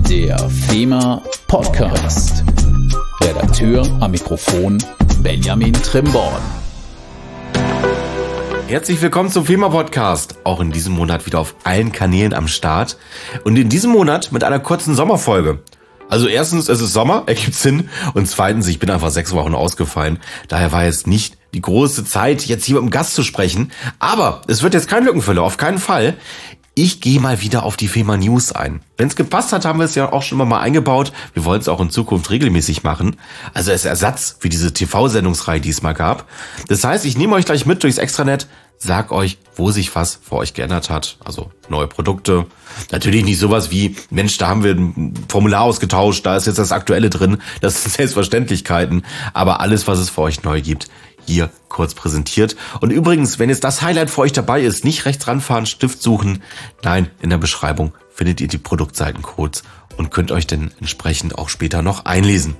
Der FEMA Podcast. Redakteur am Mikrofon Benjamin Trimborn. Herzlich willkommen zum FEMA Podcast. Auch in diesem Monat wieder auf allen Kanälen am Start. Und in diesem Monat mit einer kurzen Sommerfolge. Also erstens, es ist Sommer, ergibt Sinn. Und zweitens, ich bin einfach 6 Wochen ausgefallen. Daher war jetzt nicht die große Zeit, jetzt hier mit dem Gast zu sprechen. Aber es wird jetzt kein Lückenfüller, auf keinen Fall. Ich gehe mal wieder auf die FEMA News ein. Wenn es gepasst hat, haben wir es ja auch schon mal eingebaut. Wir wollen es auch in Zukunft regelmäßig machen. Also als Ersatz für diese TV-Sendungsreihe, die es mal gab. Das heißt, ich nehme euch gleich mit durchs Extranet, sag euch, wo sich was für euch geändert hat. Also neue Produkte. Natürlich nicht sowas wie, Mensch, da haben wir ein Formular ausgetauscht, da ist jetzt das Aktuelle drin. Das sind Selbstverständlichkeiten. Aber alles, was es für euch neu gibt, hier kurz präsentiert. Und übrigens, wenn jetzt das Highlight für euch dabei ist, nicht rechts ranfahren, Stift suchen. Nein, in der Beschreibung findet ihr die Produktseitencodes und könnt euch dann entsprechend auch später noch einlesen.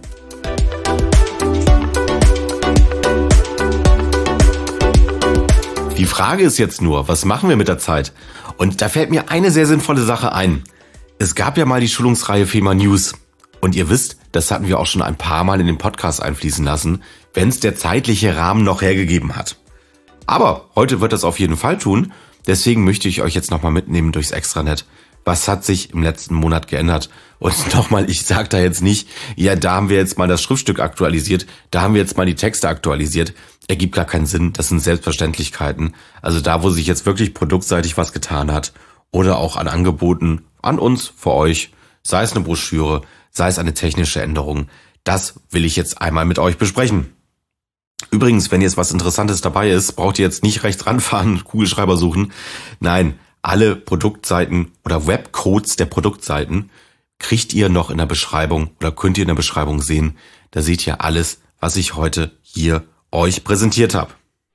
Die Frage ist jetzt nur, was machen wir mit der Zeit? Und da fällt mir eine sehr sinnvolle Sache ein. Es gab ja mal die Schulungsreihe FEMA News. Und ihr wisst, das hatten wir auch schon ein paar Mal in den Podcast einfließen lassen, wenn es der zeitliche Rahmen noch hergegeben hat. Aber heute wird das auf jeden Fall tun. Deswegen möchte ich euch jetzt nochmal mitnehmen durchs Extranet. Was hat sich im letzten Monat geändert? Und nochmal, ich sage da jetzt nicht, ja, da haben wir jetzt mal das Schriftstück aktualisiert, da haben wir jetzt mal die Texte aktualisiert. Ergibt gar keinen Sinn, das sind Selbstverständlichkeiten. Also da, wo sich jetzt wirklich produktseitig was getan hat oder auch an Angeboten an uns, für euch, sei es eine Broschüre, sei es eine technische Änderung, das will ich jetzt einmal mit euch besprechen. Übrigens, wenn jetzt was Interessantes dabei ist, braucht ihr jetzt nicht rechts ranfahren, Kugelschreiber suchen. Nein, alle Produktseiten oder Webcodes der Produktseiten kriegt ihr noch in der Beschreibung oder könnt ihr in der Beschreibung sehen. Da seht ihr alles, was ich heute hier euch präsentiert habe.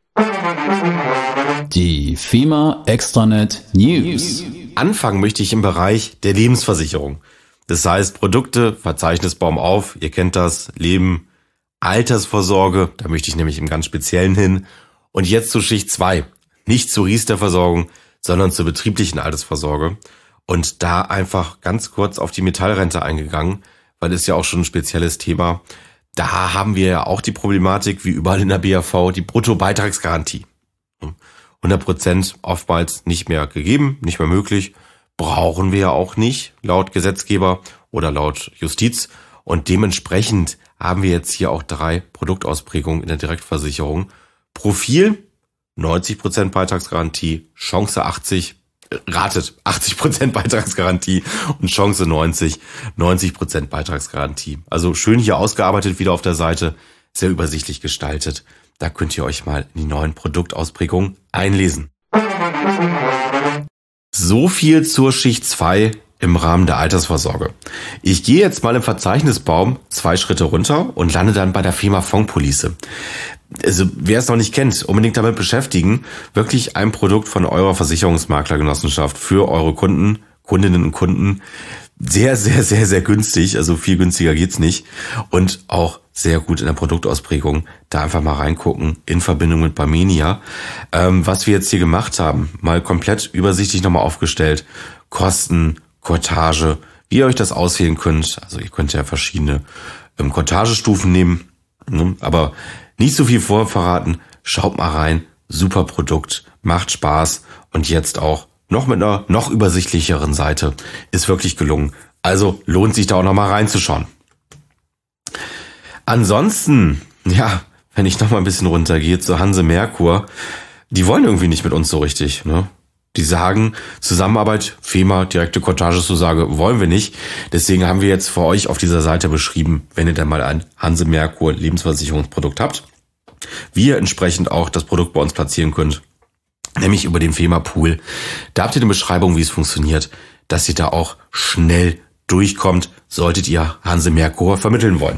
Die FEMA Extranet News. Anfangen möchte ich im Bereich der Lebensversicherung. Das heißt, Produkte, Verzeichnisbaum auf, ihr kennt das, Leben, Altersvorsorge, da möchte ich nämlich im ganz Speziellen hin. Und jetzt zu Schicht 2, nicht zur Riester-Versorgung, sondern zur betrieblichen Altersvorsorge. Und da einfach ganz kurz auf die Metallrente eingegangen, weil das ist ja auch schon ein spezielles Thema. Da haben wir ja auch die Problematik, wie überall in der BAV, die Bruttobeitragsgarantie. 100% oftmals nicht mehr gegeben, nicht mehr möglich. Brauchen wir ja auch nicht, laut Gesetzgeber oder laut Justiz. Und dementsprechend haben wir jetzt hier auch 3 Produktausprägungen in der Direktversicherung. Profil, 90% Beitragsgarantie, Chance 80, ratet 80% Beitragsgarantie und Chance 90% Beitragsgarantie. Also schön hier ausgearbeitet wieder auf der Seite, sehr übersichtlich gestaltet. Da könnt ihr euch mal in die neuen Produktausprägungen einlesen. So viel zur Schicht 2 im Rahmen der Altersvorsorge. Ich gehe jetzt mal im Verzeichnisbaum 2 Schritte runter und lande dann bei der FEMA Fondpolice. Also wer es noch nicht kennt, unbedingt damit beschäftigen, wirklich ein Produkt von eurer Versicherungsmaklergenossenschaft für eure Kunden, Kundinnen und Kunden. Sehr, sehr, sehr, sehr günstig, also viel günstiger geht's nicht. Und auch sehr gut in der Produktausprägung. Da einfach mal reingucken in Verbindung mit Barmenia. Was wir jetzt hier gemacht haben, mal komplett übersichtlich nochmal aufgestellt. Kosten, Cottage, wie ihr euch das auswählen könnt. Also ihr könnt ja verschiedene Cottagestufen nehmen, aber nicht so viel vorverraten. Schaut mal rein, super Produkt, macht Spaß und jetzt auch noch mit einer noch übersichtlicheren Seite. Ist wirklich gelungen. Also lohnt sich da auch nochmal reinzuschauen. Ansonsten, ja, wenn ich nochmal ein bisschen runtergehe zu Hanse Merkur, die wollen irgendwie nicht mit uns so richtig, ne? Die sagen, Zusammenarbeit, FEMA, direkte Cottageszusage wollen wir nicht. Deswegen haben wir jetzt für euch auf dieser Seite beschrieben, wenn ihr dann mal ein Hanse Merkur Lebensversicherungsprodukt habt, wie ihr entsprechend auch das Produkt bei uns platzieren könnt, nämlich über den FEMA Pool. Da habt ihr eine Beschreibung, wie es funktioniert, dass ihr da auch schnell durchkommt, solltet ihr Hanse Merkur vermitteln wollen.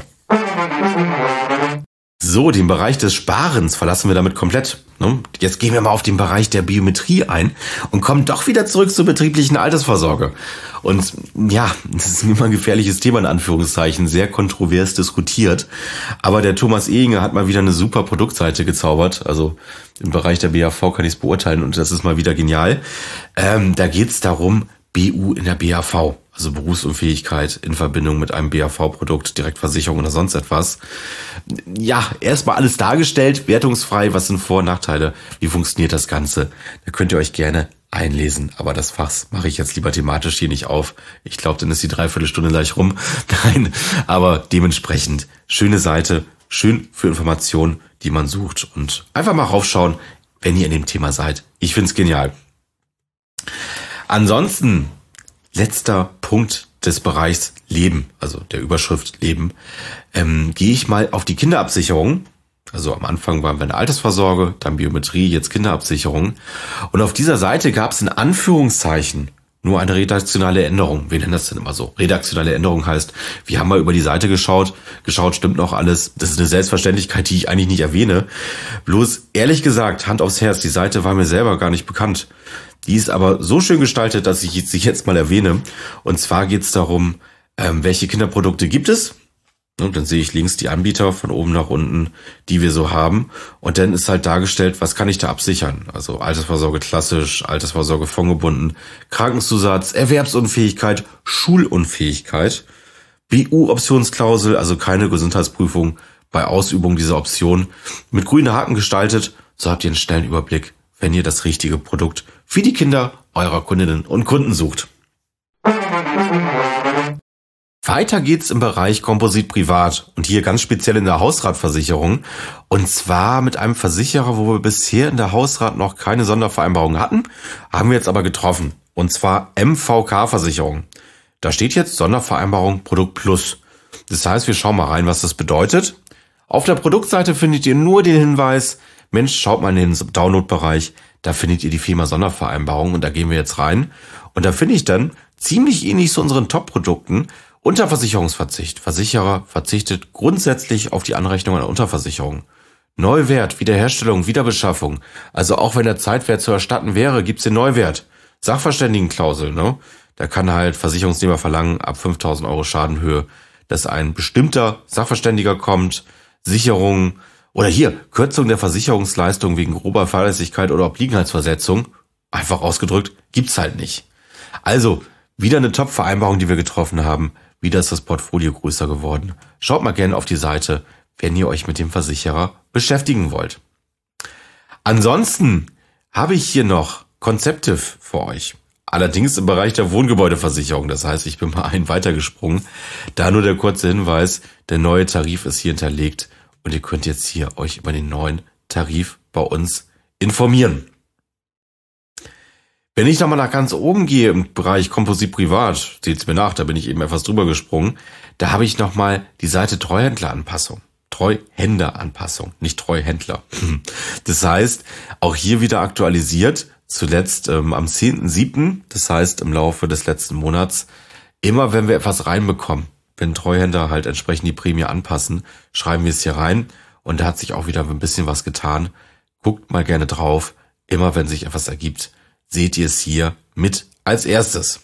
So, den Bereich des Sparens verlassen wir damit komplett. Jetzt gehen wir mal auf den Bereich der Biometrie ein und kommen doch wieder zurück zur betrieblichen Altersvorsorge. Und ja, das ist immer ein gefährliches Thema in Anführungszeichen, sehr kontrovers diskutiert. Aber der Thomas Ehinger hat mal wieder eine super Produktseite gezaubert. Also im Bereich der BAV kann ich es beurteilen und das ist mal wieder genial. Da geht es darum, BU in der BAV. also Berufsunfähigkeit in Verbindung mit einem BAV-Produkt, Direktversicherung oder sonst etwas. Ja, erstmal alles dargestellt, wertungsfrei, was sind Vor- und Nachteile, wie funktioniert das Ganze. Da könnt ihr euch gerne einlesen, aber das Fass mache ich jetzt lieber thematisch hier nicht auf. Ich glaube, dann ist die Dreiviertelstunde gleich rum. Nein, aber dementsprechend schöne Seite, schön für Informationen, die man sucht und einfach mal raufschauen, wenn ihr in dem Thema seid. Ich find's genial. Ansonsten, letzter Punkt des Bereichs Leben, also der Überschrift Leben, gehe ich mal auf die Kinderabsicherung. Also am Anfang waren wir in der Altersvorsorge, dann Biometrie, jetzt Kinderabsicherung. Und auf dieser Seite gab es in Anführungszeichen nur eine redaktionale Änderung. Wir nennen das denn immer so. Redaktionelle Änderung heißt, wir haben mal über die Seite geschaut, stimmt noch alles. Das ist eine Selbstverständlichkeit, die ich eigentlich nicht erwähne. Bloß ehrlich gesagt, Hand aufs Herz, die Seite war mir selber gar nicht bekannt. Die ist aber so schön gestaltet, dass ich sie jetzt mal erwähne. Und zwar geht es darum, welche Kinderprodukte gibt es. Und dann sehe ich links die Anbieter von oben nach unten, die wir so haben. Und dann ist halt dargestellt, was kann ich da absichern? Also Altersvorsorge klassisch, Altersvorsorge fondgebunden, Krankenzusatz, Erwerbsunfähigkeit, Schulunfähigkeit, BU-Optionsklausel, also keine Gesundheitsprüfung bei Ausübung dieser Option. Mit grünen Haken gestaltet, so habt ihr einen schnellen Überblick, wenn ihr das richtige Produkt für die Kinder eurer Kundinnen und Kunden sucht. Weiter geht's im Bereich Komposit Privat und hier ganz speziell in der Hausratversicherung. Und zwar mit einem Versicherer, wo wir bisher in der Hausrat noch keine Sondervereinbarung hatten, haben wir jetzt aber getroffen. Und zwar MVK-Versicherung. Da steht jetzt Sondervereinbarung Produkt Plus. Das heißt, wir schauen mal rein, was das bedeutet. Auf der Produktseite findet ihr nur den Hinweis, Mensch, schaut mal in den Download-Bereich, da findet ihr die FEMA Sondervereinbarung und da gehen wir jetzt rein. Und da finde ich dann ziemlich ähnlich zu unseren Top-Produkten Unterversicherungsverzicht. Versicherer verzichtet grundsätzlich auf die Anrechnung einer Unterversicherung. Neuwert, Wiederherstellung, Wiederbeschaffung. Also auch wenn der Zeitwert zu erstatten wäre, gibt's den Neuwert. Sachverständigenklausel, ne? Da kann halt Versicherungsnehmer verlangen, ab 5.000 Euro Schadenhöhe, dass ein bestimmter Sachverständiger kommt, Sicherung oder hier Kürzung der Versicherungsleistung wegen grober Fahrlässigkeit oder Obliegenheitsversetzung. Einfach ausgedrückt, gibt's halt nicht. Also wieder eine Top-Vereinbarung, die wir getroffen haben. Wieder ist das Portfolio größer geworden. Schaut mal gerne auf die Seite, wenn ihr euch mit dem Versicherer beschäftigen wollt. Ansonsten habe ich hier noch Conceptiv für euch. Allerdings im Bereich der Wohngebäudeversicherung. Das heißt, ich bin mal einen weitergesprungen. Da nur der kurze Hinweis, der neue Tarif ist hier hinterlegt und ihr könnt jetzt hier euch über den neuen Tarif bei uns informieren. Wenn ich nochmal nach ganz oben gehe im Bereich Komposit Privat, seht's mir nach, da bin ich eben etwas drüber gesprungen, da habe ich nochmal die Seite Treuhänderanpassung. Treuhänderanpassung, nicht Treuhändler. Das heißt, auch hier wieder aktualisiert, zuletzt am 10.7., das heißt im Laufe des letzten Monats, immer wenn wir etwas reinbekommen, wenn Treuhänder halt entsprechend die Prämie anpassen, schreiben wir es hier rein und da hat sich auch wieder ein bisschen was getan. Guckt mal gerne drauf, immer wenn sich etwas ergibt, seht ihr es hier mit als erstes.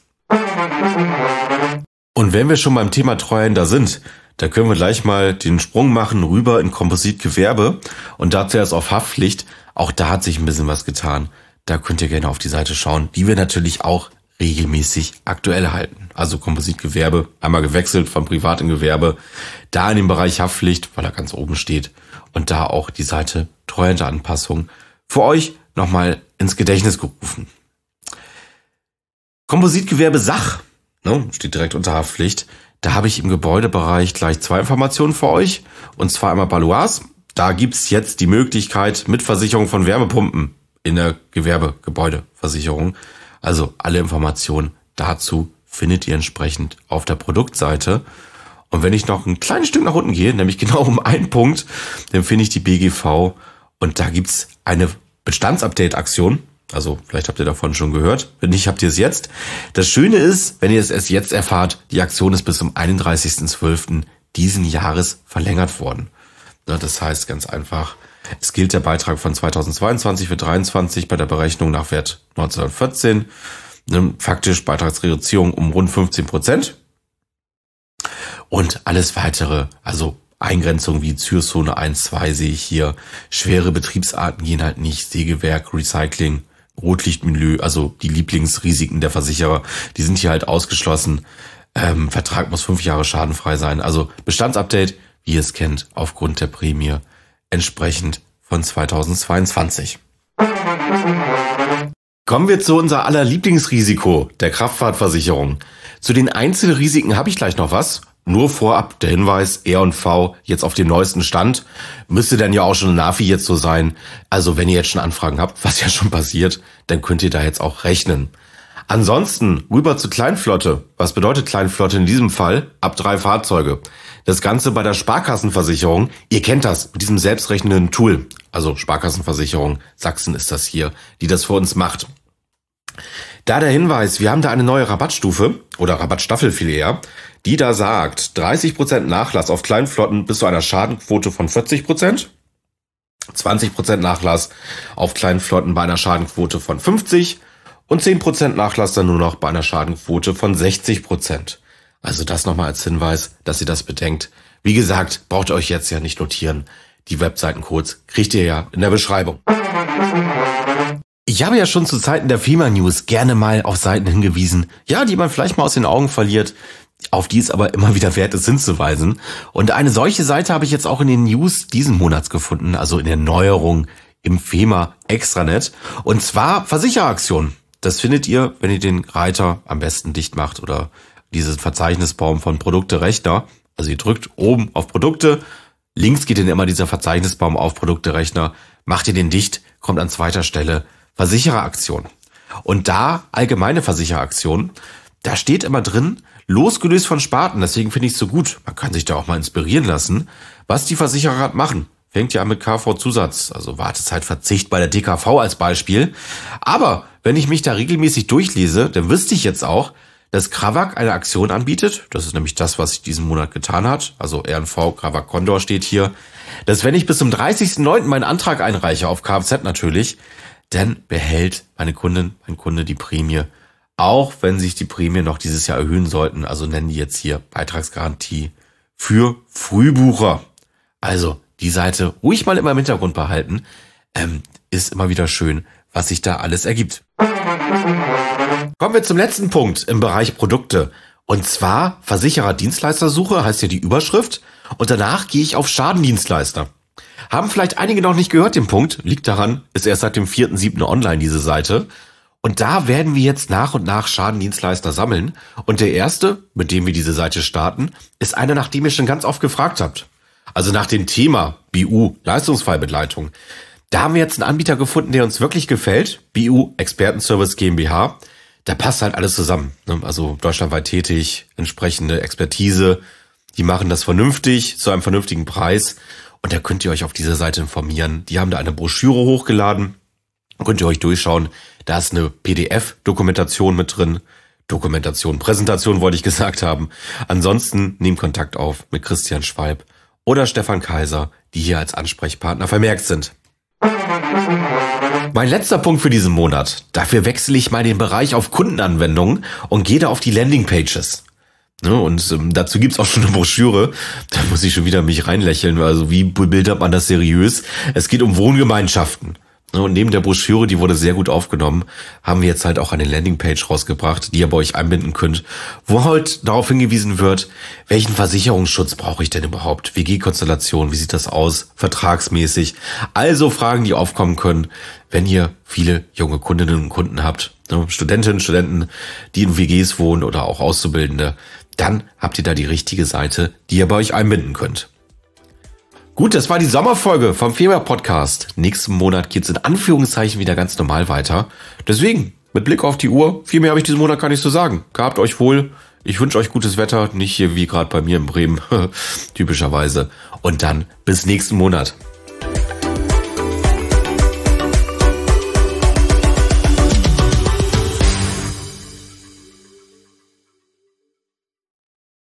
Und wenn wir schon beim Thema Treuhänder sind, da können wir gleich mal den Sprung machen rüber in Kompositgewerbe und dazu erst auf Haftpflicht. Auch da hat sich ein bisschen was getan. Da könnt ihr gerne auf die Seite schauen, die wir natürlich auch regelmäßig aktuell halten. Also Kompositgewerbe, einmal gewechselt von Privat in Gewerbe, da in dem Bereich Haftpflicht, weil er ganz oben steht und da auch die Seite Treuhänderanpassung für euch nochmal ins Gedächtnis gerufen. Kompositgewerbe Sach, ne, steht direkt unter Haftpflicht. Da habe ich im Gebäudebereich gleich 2 Informationen für euch. Und zwar einmal Baloise. Da gibt's jetzt die Möglichkeit mit Versicherung von Wärmepumpen in der Gewerbegebäudeversicherung. Also alle Informationen dazu findet ihr entsprechend auf der Produktseite. Und wenn ich noch ein kleines Stück nach unten gehe, nämlich genau um einen Punkt, dann finde ich die BGV. Und da gibt's eine Bestandsupdate-Aktion. Also vielleicht habt ihr davon schon gehört. Wenn nicht, habt ihr es jetzt. Das Schöne ist, wenn ihr es erst jetzt erfahrt, die Aktion ist bis zum 31.12. diesen Jahres verlängert worden. Das heißt ganz einfach, es gilt der Beitrag von 2022 für 2023 bei der Berechnung nach Wert 1914. Faktisch Beitragsreduzierung um rund 15%. Und alles weitere, also Eingrenzungen wie Zürzone 1, 2 sehe ich hier. Schwere Betriebsarten gehen halt nicht. Sägewerk, Recycling, Rotlichtmenü, also die Lieblingsrisiken der Versicherer, die sind hier halt ausgeschlossen. Vertrag muss 5 Jahre schadenfrei sein. Also Bestandsupdate, wie ihr es kennt, aufgrund der Prämie entsprechend von 2022. Kommen wir zu unser aller Lieblingsrisiko, der Kraftfahrtversicherung. Zu den Einzelrisiken habe ich gleich noch was. Nur vorab der Hinweis, R&V jetzt auf dem neuesten Stand. Müsste dann ja auch schon Navi jetzt so sein. Also wenn ihr jetzt schon Anfragen habt, was ja schon passiert, dann könnt ihr da jetzt auch rechnen. Ansonsten rüber zur Kleinflotte. Was bedeutet Kleinflotte in diesem Fall? Ab 3 Fahrzeuge. Das Ganze bei der Sparkassenversicherung. Ihr kennt das mit diesem selbstrechnenden Tool. Also Sparkassenversicherung Sachsen ist das hier, die das für uns macht. Da der Hinweis, wir haben da eine neue Rabattstufe oder Rabattstaffel viel eher, die da sagt 30% Nachlass auf Kleinflotten bis zu einer Schadenquote von 40%, 20% Nachlass auf Kleinflotten bei einer Schadenquote von 50% und 10% Nachlass dann nur noch bei einer Schadenquote von 60%. Also das nochmal als Hinweis, dass ihr das bedenkt. Wie gesagt, braucht ihr euch jetzt ja nicht notieren. Die Webseitencodes kriegt ihr ja in der Beschreibung. Ich habe ja schon zu Zeiten der FEMA News gerne mal auf Seiten hingewiesen, ja, die man vielleicht mal aus den Augen verliert, auf die es aber immer wieder wert ist hinzuweisen. Und eine solche Seite habe ich jetzt auch in den News diesen Monats gefunden, also in der Neuerung im FEMA Extranet. Und zwar Versichereraktionen. Das findet ihr, wenn ihr den Reiter am besten dicht macht oder diesen Verzeichnisbaum von Produkte Rechner. Also ihr drückt oben auf Produkte, links geht dann immer dieser Verzeichnisbaum auf Produkte Rechner, macht ihr den dicht, kommt an zweiter Stelle Versichereraktion. Und da allgemeine Versichereraktion, da steht immer drin, losgelöst von Sparten, deswegen finde ich es so gut, man kann sich da auch mal inspirieren lassen, was die Versicherer gerade machen. Fängt ja an mit KV-Zusatz, also Wartezeitverzicht bei der DKV als Beispiel. Aber wenn ich mich da regelmäßig durchlese, dann wüsste ich jetzt auch, dass Krawak eine Aktion anbietet. Das ist nämlich das, was sich diesen Monat getan hat. Also R&V, Krawak Condor steht hier. Dass wenn ich bis zum 30.09. meinen Antrag einreiche, auf Kfz natürlich, dann behält meine Kundin, mein Kunde die Prämie. Auch wenn sich die Prämie noch dieses Jahr erhöhen sollten. Also nennen die jetzt hier Beitragsgarantie für Frühbucher. Also die Seite ruhig mal immer im Hintergrund behalten. Ist immer wieder schön, was sich da alles ergibt. Kommen wir zum letzten Punkt im Bereich Produkte. Und zwar Versicherer-Dienstleistersuche heißt ja die Überschrift. Und danach gehe ich auf Schadendienstleister. Haben vielleicht einige noch nicht gehört, den Punkt. Liegt daran, ist erst seit dem 4.7. online diese Seite. Und da werden wir jetzt nach und nach Schadendienstleister sammeln. Und der erste, mit dem wir diese Seite starten, ist einer, nach dem ihr schon ganz oft gefragt habt. Also nach dem Thema BU, Leistungsfallbegleitung. Da haben wir jetzt einen Anbieter gefunden, der uns wirklich gefällt. BU, Expertenservice GmbH. Da passt halt alles zusammen. Also deutschlandweit tätig, entsprechende Expertise. Die machen das vernünftig, zu einem vernünftigen Preis. Und da könnt ihr euch auf dieser Seite informieren. Die haben da eine Broschüre hochgeladen. Könnt ihr euch durchschauen. Da ist eine PDF-Dokumentation mit drin. Präsentation wollte ich gesagt haben. Ansonsten nehmt Kontakt auf mit Christian Schwalb oder Stefan Kaiser, die hier als Ansprechpartner vermerkt sind. Mein letzter Punkt für diesen Monat. Dafür wechsle ich mal den Bereich auf Kundenanwendungen und gehe da auf die Landingpages. Und dazu gibt's auch schon eine Broschüre. Da muss ich schon wieder mich reinlächeln. Also wie bebildert man das seriös? Es geht um Wohngemeinschaften. Und neben der Broschüre, die wurde sehr gut aufgenommen, haben wir jetzt halt auch eine Landingpage rausgebracht, die ihr bei euch einbinden könnt, wo halt darauf hingewiesen wird, welchen Versicherungsschutz brauche ich denn überhaupt? WG-Konstellation, wie sieht das aus? Vertragsmäßig. Also Fragen, die aufkommen können, wenn ihr viele junge Kundinnen und Kunden habt, Studentinnen, Studenten, die in WGs wohnen oder auch Auszubildende, dann habt ihr da die richtige Seite, die ihr bei euch einbinden könnt. Gut, das war die Sommerfolge vom FEMA-Podcast. Nächsten Monat geht's in Anführungszeichen wieder ganz normal weiter. Deswegen, mit Blick auf die Uhr, viel mehr habe ich diesen Monat gar nicht zu sagen. Gehabt euch wohl. Ich wünsche euch gutes Wetter, nicht hier wie gerade bei mir in Bremen, typischerweise. Und dann bis nächsten Monat.